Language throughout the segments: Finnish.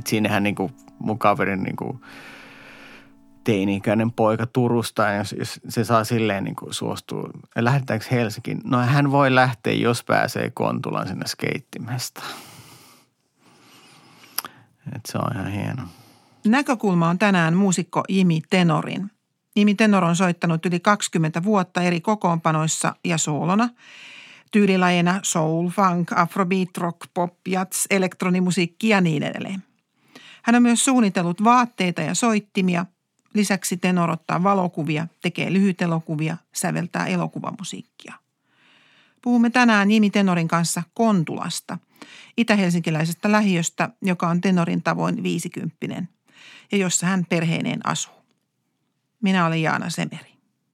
siinähän niin kuin mun kaverin niin kuin teini-ikäinen poika Turusta, ja jos se saa silleen niin kuin suostua, lähdetäänkö Helsinkiin? No hän voi lähteä, jos pääsee Kontulan sinne skeittimestaan. Se on ihan hieno. Näkökulma on tänään muusikko Jimi Tenorin. Jimi Tenor on soittanut yli 20 vuotta eri kokoonpanoissa ja soolona. Tyylilajina soul, funk, afrobeat, rock, pop, jazz, elektronimusiikki ja niin edelleen. Hän on myös suunnitellut vaatteita ja soittimia. Lisäksi Tenor ottaa valokuvia, tekee lyhytelokuvia, säveltää elokuvamusiikkia. Puhumme tänään Jimi Tenorin kanssa Kontulasta, itä-helsinkiläisestä lähiöstä, joka on Tenorin tavoin 50 ja jossa hän perheineen asuu. Minä olen Jaana Semeri.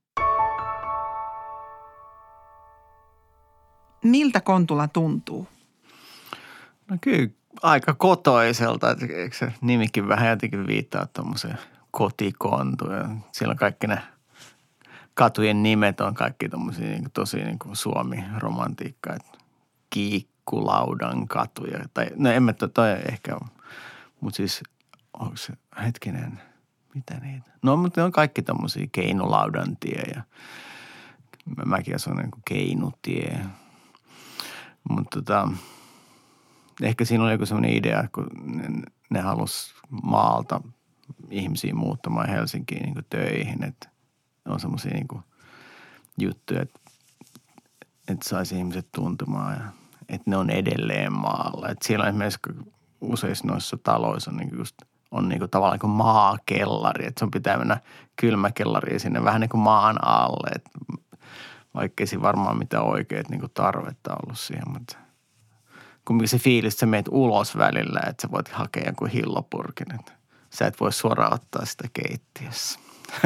Miltä Kontula tuntuu? No kyllä aika kotoiselta, että eikö se nimikin vähän jotenkin viittaa tuommoiseen kotikontuun. Siellä on kaikki ne katujen nimet on kaikki tommosia niin tosi niin kuin Suomi-romantiikka, että Kiikkulaudan katuja. Tai, no en mä toi ehkä ole, mutta siis onko se hetkinen, mitä niitä? No mutta ne on kaikki tommosia Keinulaudan tie ja mäkin asun niin kuin Keinutie. Mutta ehkä siinä oli joku semmoinen idea, kun ne halusi maalta ihmisiä muuttamaan Helsinkiin niin kuin töihin, että on semmoisia niin kuin juttuja, että saisi ihmiset tuntumaan ja että ne on edelleen maalla. Että siellä on esimerkiksi useissa noissa taloissa on, niin kuin just, on niin kuin tavallaan kuin maakellari, että sun pitää mennä kylmäkellariin sinne vähän niin kuin maan alle. Että vaikka ei siinä varmaan mitään oikeat niin kuin tarvetta ollut siihen, mutta kumminkin se fiilis, että sä meet ulos välillä, että sä voit hakea jonkun hillopurkin, että sä et voi suoraan ottaa sitä keittiössä.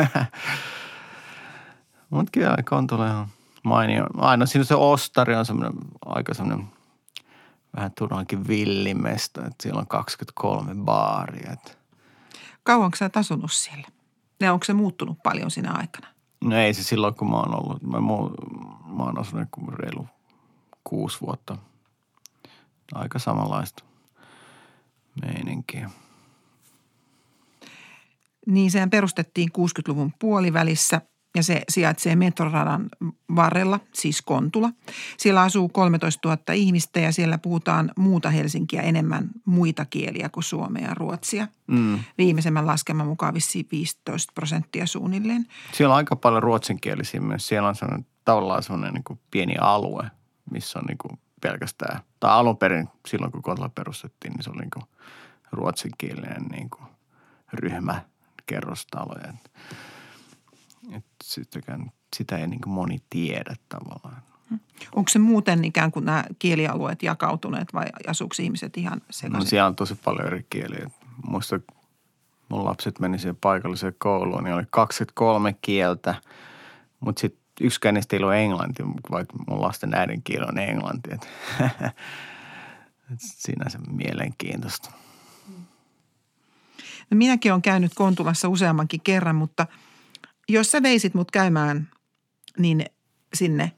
Mutta kyllä Kontula on mainio. Aina siinä se ostari on semmoinen aika semmoinen vähän turhankin villimesta, että siellä on 23 baaria. Kauanko sä oot asunut siellä? Ja onko se muuttunut paljon siinä aikana? No ei se silloin, kun mä oon ollut. Mä oon asunut reilu 6 vuotta. Aika samanlaista meininkiä. Niin sehän perustettiin 60-luvun puolivälissä ja se sijaitsee metroradan varrella, siis Kontula. Siellä asuu 13 000 ihmistä ja siellä puhutaan muuta Helsinkiä enemmän muita kieliä kuin suomea ja ruotsia. Viimeisemmän laskelman mukaan vissiin 15% suunnilleen. Siellä on aika paljon ruotsinkielisiä myös. Siellä on sellainen, tavallaan sellainen niin kuin pieni alue, missä on niin kuin pelkästään, tai alun perin silloin kun Kontula perustettiin, niin se oli niin kuin ruotsinkielinen niin kuin ryhmä kerrostaloja. Sitä ei niin kuin moni tiedä tavallaan. Onko se muuten ikään kuin nämä kielialueet jakautuneet vai asuuko ihmiset ihan sekaisin? No siellä on tosi paljon eri kieliä. Muista mun lapset meni siihen paikalliseen kouluun, niin oli 23 kieltä, mutta sitten yksikään niistä ei ole englanti, vaikka mun lasten äidinkieli on englanti. Siinä se mielenkiintoista. No minäkin olen käynyt Kontulassa useammankin kerran, mutta jos sä veisit mut käymään sinne,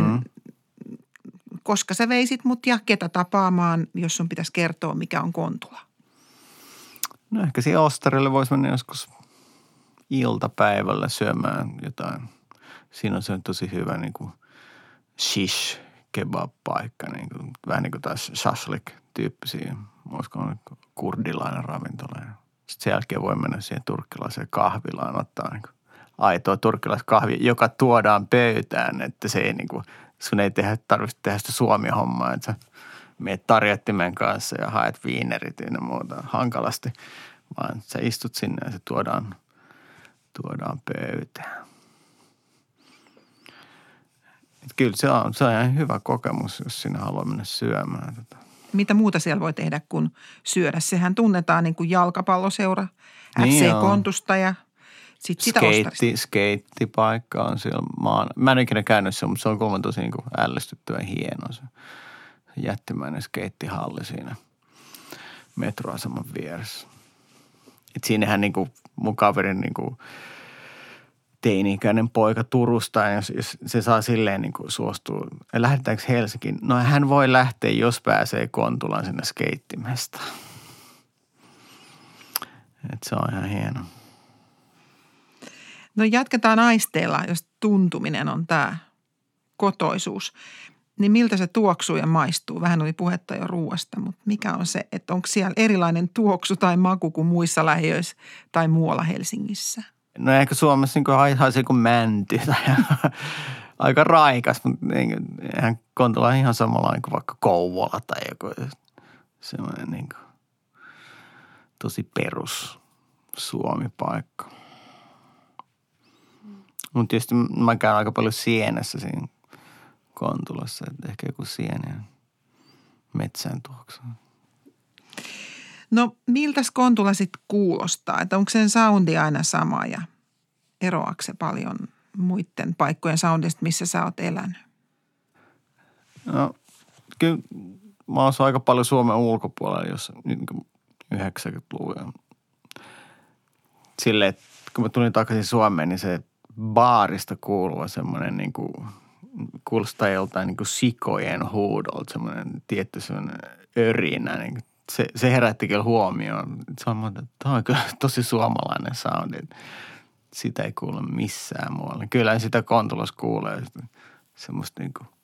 koska sä veisit mut ja ketä tapaamaan, jos sun pitäisi kertoa, mikä on Kontula? No ehkä siihen ostarille voisi mennä joskus iltapäivällä syömään jotain. Siinä on se tosi hyvä niin kuin shish kebab-paikka, niin kuin, vähän niin kuin taas shashlik-tyyppisiä. Olisiko kurdilainen ravintola. Sitten sen jälkeen voi mennä siihen turkkilaiseen kahvilaan ottaa niin kuin aitoa turkkilaiskahvia, joka tuodaan pöytään, että se ei niin kuin, sun ei tarvitse tehdä sitä Suomi-hommaa, että sä meet tarjottimen kanssa ja haet viinerit ja muuta hankalasti, vaan sä istut sinne ja se tuodaan pöytään. Et kyllä se on ihan hyvä kokemus, jos sinä haluaa mennä syömään. Mitä muuta siellä voi tehdä kuin syödä? Sehän tunnetaan niin kuin jalkapalloseura, FC Kontusta ja sitten sitä ostarista. Skeittipaikka on siellä mä en ikinä käynyt siellä, mutta se on kolman tosi niin kuin ällistyttävän hieno se jättimäinen skeittihalli siinä metroaseman vieressä. Et siinähän niin kuin mun kaverin niin kuin teini-ikäinen poika Turusta, ja jos se saa silleen niin kuin suostua, lähdetäänkö Helsinkiin? No hän voi lähteä, jos pääsee Kontulan sinne skeittimestaan. Että se on ihan hieno. No jatketaan aisteilla, jos tuntuminen on tämä kotoisuus. Niin miltä se tuoksuu ja maistuu? Vähän oli puhetta jo ruuasta, mutta mikä on se, että onko siellä erilainen tuoksu tai maku kuin muissa lähiöissä tai muualla Helsingissä? No ehkä Suomessa niin haisee kuin mänty tai aika raikas, mutta eihän Kontula ihan samanlainen kuin vaikka Kouvola tai joku semmoinen niin kuin tosi perus Suomi-paikka. Mutta tietysti mä käyn aika paljon Sienessä siinä Kontulassa, että ehkä joku sienen metsän tuoksu. No miltäs Kontula sitten kuulostaa? Että onko sen soundi aina sama ja eroaako se paljon muiden paikkojen soundista, missä sä oot elänyt? No kyllä mä oon aika paljon Suomen ulkopuolella, jos nyt 90-luvulla. Silleen, että kun mä tulin takaisin Suomeen, niin se baarista kuuluva semmoinen niin kuin kuulostaa joltain niin kuin sikojen huudolta, semmoinen tietty semmoinen örinä. Niin se herätti kyllä huomioon. Se on monta, että tämä on kyllä tosi suomalainen soundi. Sitä ei kuule missään muualla. Kyllä sitä Kontulassa kuulee semmoista niin kuin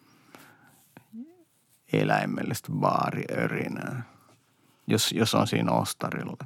eläimellistä baariörinää, jos on siinä ostarilla.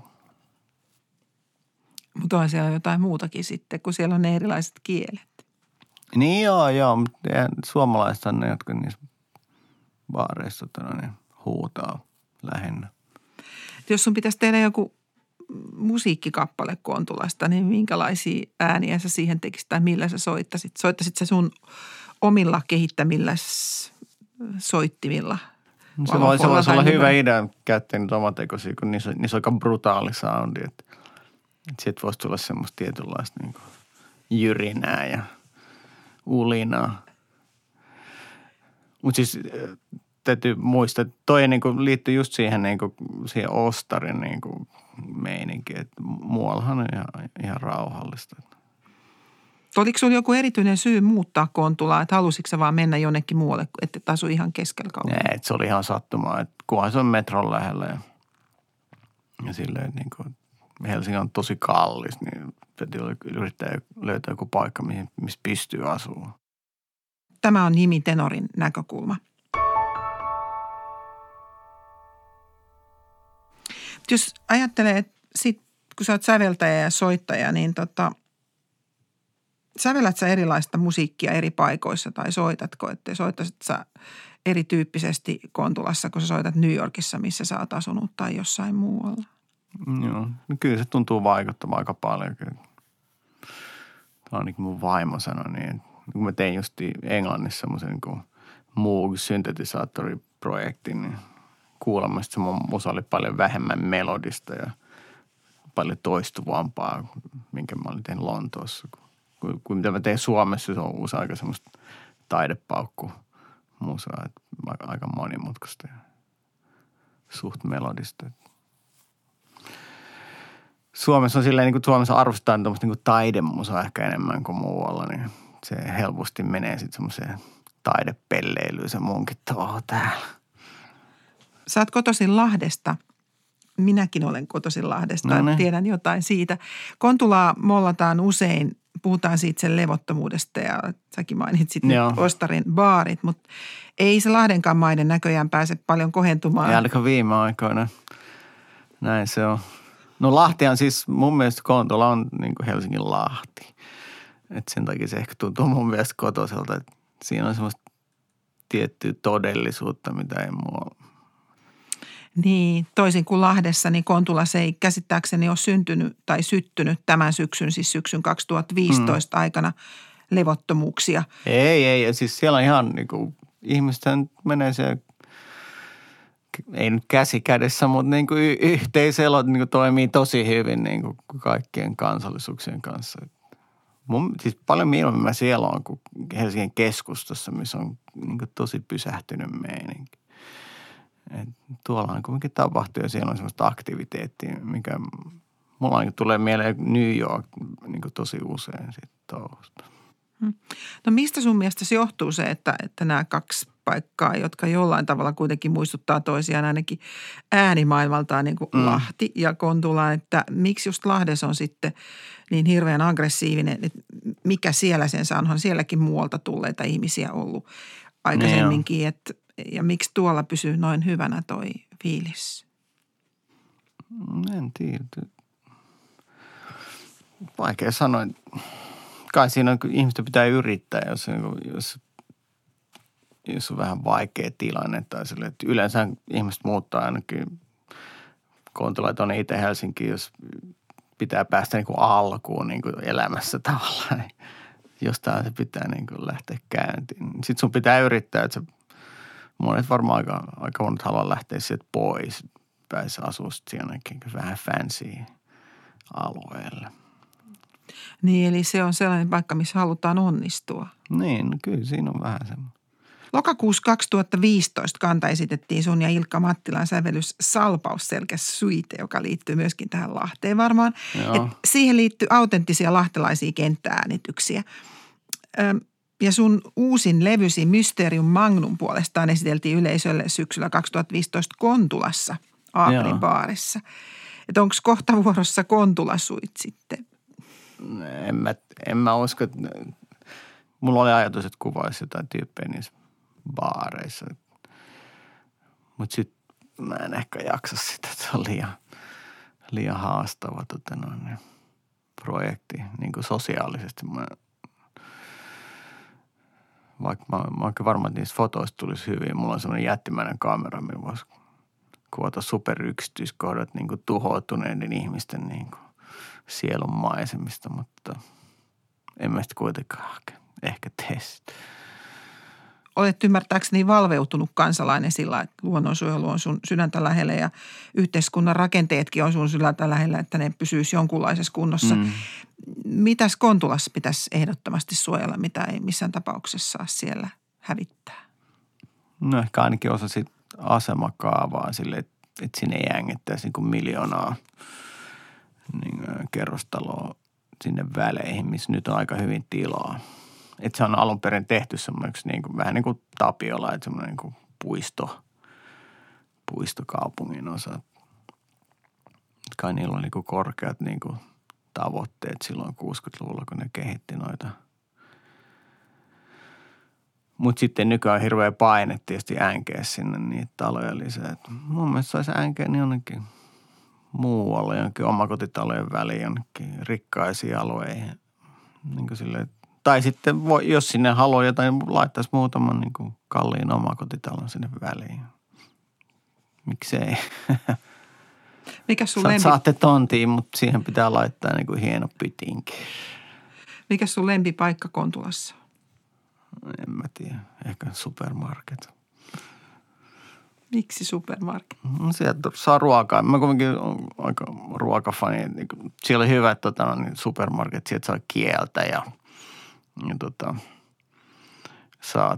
Mutta on siellä jotain muutakin sitten, kun siellä on ne erilaiset kielet. Niin joo, mutta suomalaiset on ne, jotka niissä baareissa huutaa lähinnä. Jos sun pitäisi tehdä joku musiikkikappale Kontulasta, niin minkälaisia ääniä sä siihen tekisit tai millä sä soittasit? Soittasit sä sun omilla kehittämillä soittimilla? Se voisi olla hyvä idea käyttää niitä omatekoisia, kun niissä on aika brutaali soundi. Että sieltä voisi tulla semmoista tietynlaista niin kuin jyrinää ja ulinaa. Mutta siis täytyy muistaa, että toi niin kuin liittyy just siihen, niin kuin, siihen ostarin niin kuin meininkiin, että muuallahan on ihan rauhallista. Oliko sinulla joku erityinen syy muuttaa Kontulaa, että halusitko sä vaan mennä jonnekin muualle, että et asu ihan keskellä kaupunkia? Nee, se oli ihan sattumaa, että kunhan se on metron lähellä ja silleen niin kuin Helsinki on tosi kallis, niin yrittää löytää joku paikka, missä pystyy asumaan. Tämä on Jimi Tenorin näkökulma. Jos ajattelee, että sit, kun sä oot säveltäjä ja soittaja, niin sävellät sä erilaista musiikkia eri paikoissa tai soitatko? Että soittaisit sä erityyppisesti Kontulassa, kun sä soitat New Yorkissa, missä sä oot asunut tai jossain muualla? Joo, no kyllä se tuntuu vaikuttamaan aika paljon. Tämä on niin kuin mun vaimo sanoi, niin kun mä tein just Englannissa semmoisen niin kuin Moog-syntetisaattoriprojektin, niin kuulemma se mun musa oli paljon vähemmän melodista ja paljon toistuvampaa, minkä mä olin tehnyt Lontoossa. Kuin mitä mä tein Suomessa, se on usein aika semmoista taidepaukku-musaa, aika monimutkaista ja suht melodista. Suomessa on silleen, niin kuin Suomessa arvostetaan tuommoista niin taidemusaa ehkä enemmän kuin muualla, niin se helposti menee sitten semmoiseen taidepelleilyyn se munkin täällä. Sä oot kotoisin Lahdesta. Minäkin olen kotoisin Lahdesta, no tiedän jotain siitä. Kontulaa mollataan usein, puhutaan siitä sen levottomuudesta ja säkin mainitsit nyt Ostarin baarit, mutta ei se Lahdenkaan maiden näköjään pääse paljon kohentumaan. Ei ainakaan viime aikoina. Näin se on. No Lahtihan siis mun mielestä Kontula on niin kuin Helsingin Lahti. Et sen takia se ehkä tuntuu mun mielestä kotoiselta, että siinä on semmoista tiettyä todellisuutta, mitä ei muualla. Niin, toisin kuin Lahdessa, niin Kontulassa ei käsittääkseni ole syntynyt tai syttynyt tämän syksyn, siis syksyn 2015 aikana levottomuuksia. Ei. Siis siellä on ihan niin kuin, ihmiset menee se, ei nyt käsi kädessä, mutta niin kuin yhteiselot niin kuin toimii tosi hyvin niin kuin kaikkien kansallisuuksien kanssa. Siis paljon mieluummin siellä on kuin Helsingin keskustassa, missä on niin kuin tosi pysähtynyt meininki. Tuolla on kuitenkin tapahtuu ja siellä on semmoista aktiviteettia, mikä mulla niin tulee mieleen New York niin tosi usein siitä touhusta. No mistä sun mielestä se johtuu se, että nämä kaksi paikkaa, jotka jollain tavalla kuitenkin muistuttaa toisiaan ainakin äänimaailmaltaan niin kuin Lahti ja Kontula, että miksi just Lahdessa on sitten niin hirveän aggressiivinen, että mikä siellä sen saa, onhan sielläkin muualta tulleita ihmisiä ollut aikaisemminkin, että, ja miksi tuolla pysyy noin hyvänä toi fiilis? En tiedä. Vaikea sanoa. Kai siinä on, ihmistä pitää yrittää, jos on vähän vaikea tilanne tai sille, että yleensä ihmiset muuttaa ainakin, Kontula on itse Helsinkiin, jos pitää päästä niin kuin alkuun niin kuin elämässä tavallaan, niin jostain se pitää niin kuin lähteä käyntiin. Sitten sun pitää yrittää, että monet varmaan aika monet haluaa lähteä sieltä pois, pääsi asua siinäkin vähän fancy alueelle. Niin, eli se on sellainen paikka, missä halutaan onnistua. Niin, no kyllä siinä on vähän semmoinen. Lokakuussa 2015 kanta esitettiin sun ja Ilkka Mattilan sävellys Salpaus selkäs suite, joka liittyy myöskin tähän Lahteen varmaan. Et siihen liittyy autenttisia lahtelaisia kenttääänityksiä. Ja sun uusin levysi Mysterium Magnum puolestaan esiteltiin yleisölle syksyllä 2015 Kontulassa Aaperin baarissa. Että onko kohta vuorossa Kontulasuit sitten? En mä usko, että mulla oli ajatus, että kuvaisi jotain tyyppejä niissä baareissa. Mutta sitten mä en ehkä jaksa sitä, että se on liian haastava projekti niin kuin sosiaalisesti. Vaikka mä oon varma, että niistä fotoista tulisi hyvin. Mulla on semmoinen jättimäinen kamera, millä voisi kuvata superyksityiskohdat niin kuin tuhoutuneiden ihmisten niin kuin sielun maisemista, mutta en mä sitä kuitenkaan ehkä tee sitä. Olet ymmärtääkseni valveutunut kansalainen sillä, että luonnonsuojelu on sun sydäntä lähellä ja yhteiskunnan rakenteetkin on sun sydäntä lähellä, että ne pysyisi jonkunlaisessa kunnossa. Mitäs Kontulassa pitäisi ehdottomasti suojella, mitä ei missään tapauksessa saa siellä hävittää? No ehkä ainakin osa siitä asemakaavaa sille, että sinne ei jängittäisi niin kuin 1 miljoonaa niin kerrostaloa sinne väleihin, missä nyt on aika hyvin tilaa. Että se on alun perin tehty semmoiksi niin kuin, vähän niin kuin Tapiola, että semmoinen niin kuin puistokaupungin osa. Kai niillä on niin kuin korkeat niin kuin tavoitteet silloin 60-luvulla, kun ne kehitti noita. Mutta sitten nykyään on hirveä paine tietysti änkeä sinne niitä taloja lisää. Et mun mielestä saisi änkeä niin jonnekin muualle, jonnekin omakotitalojen väliin, jonnekin rikkaisiin alueihin. Niin kuin silleen, tai sitten jos sinne haluaa jotain, laittaisi muutaman niin kuin kalliin omakotitalon sinne väliin. Miksei? Mikä sun Saatte tontiin, mutta siihen pitää laittaa niin kuin hieno pytinki. Mikä sun lempipaikka Kontulassa? En mä tiedä. Ehkä supermarket. Miksi supermarket? Sieltä saa ruokaa. Mä kuitenkin olen aika ruokafani. Siellä on hyvät supermarket. Sieltä saa kieltä ja saa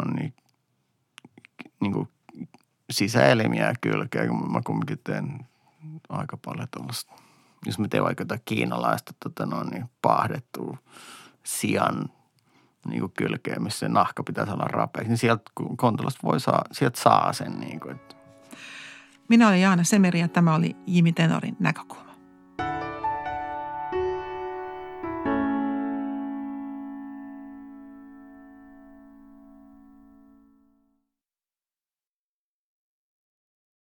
niin kuin sisäelimiä ja kylkeä. Mä kuitenkin teen aika paljon tuollaista. Jos mä teen vaikka jotain kiinalaista paahdettua sian niin kuin kylkeä, missä se nahka pitäisi olla rapeaksi, niin sieltä Kontulasta sieltä saa sen. Niin kuin, että. Minä olen Jaana Semeri ja tämä oli Jimi Tenorin näkökulma.